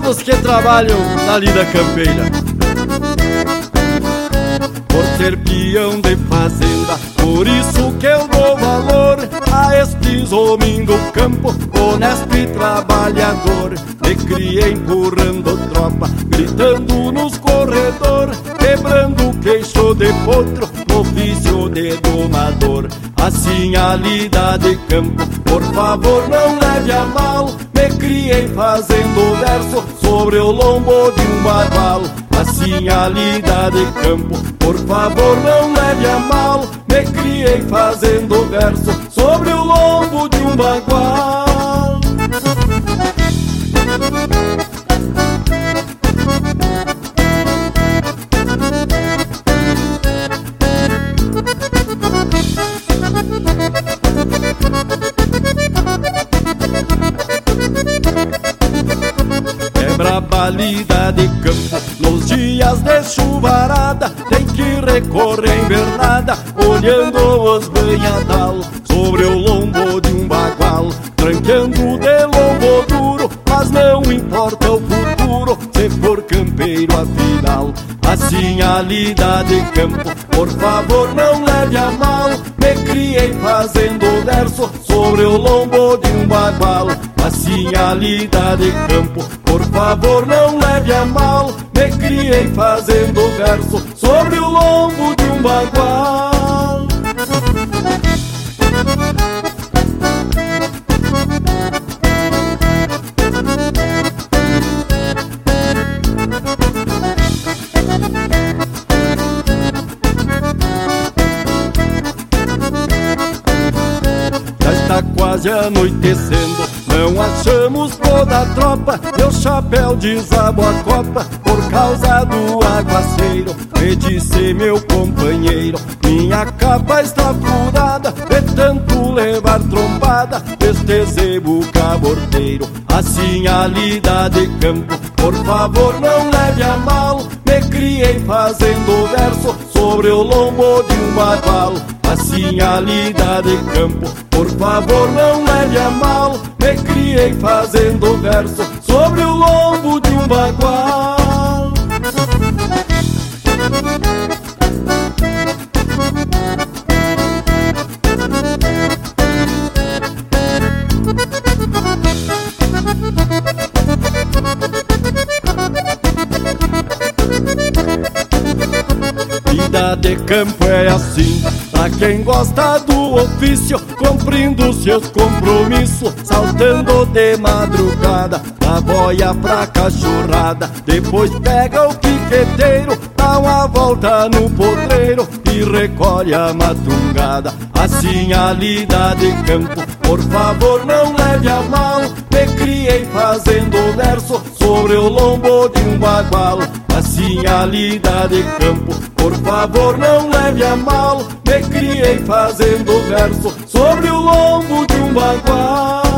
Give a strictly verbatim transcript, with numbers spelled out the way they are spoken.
todos que trabalham na lida campeira. Por ser peão de fazenda, por isso que eu dou valor a estes homens do campo, honesto e trabalhador. Me criei empurrando tropa, gritando nos corredor, quebrando o queixo de potro, no ofício de domador. Assim a lida de campo, por favor não leve a mal. Me criei fazendo verso sobre o lombo de um bagual. Assim a lida de campo, por favor não leve a mal. Me criei fazendo verso sobre o lombo de um bagual. Braba lida de campo, nos dias de chuvarada, tem que recorrer a invernada, olhando os banhadal sobre o lombo de um bagual, tranqueando de lombo duro, mas não importa o futuro, se for campeiro afinal. Assim a lida de campo, por favor não leve a mal. Me criei fazendo verso sobre o lombo de um bagual. Assim a lida de campo, por favor não leve a mal. Me criei fazendo verso sobre o lombo de um bagual. Já está quase anoitecendo, não achamos toda a tropa, meu chapéu desabou a copa por causa do aguaceiro. Me disse meu companheiro, minha capa está furada de tanto levar trombada deste zebo caborteiro. Assim a lida de campo, por favor não leve a mal. Me criei fazendo verso sobre o lombo de um bagual. Assim a lida de campo, por favor não leve a mal. Me criei fazendo verso sobre o lombo de um bagual. Vida de campo é assim, pra quem gosta do ofício, cumprindo seus compromissos, saltando de madrugada, da boia pra cachorrada, depois pega o piqueteiro, dá uma volta no potreiro e recolhe a matungada. Assim a lida de campo, por favor não leve a mal. Me criei fazendo verso sobre o lombo de um bagual. Assim a lida de campo, por favor não leve a mal. Me criei fazendo verso sobre o lombo de um bagual.